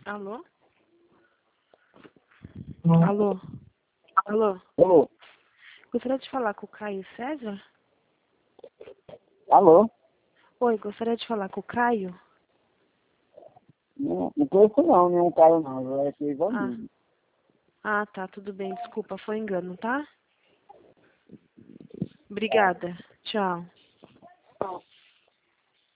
Alô? Alô? Alô? Alô? Gostaria de falar com o Caio César? Alô? Oi, gostaria de falar com o Caio? Não conheço não, nenhum cara não. Eu achei Ah, Ivanildo. tá, tudo bem. Desculpa, foi engano, tá? Obrigada. Tchau.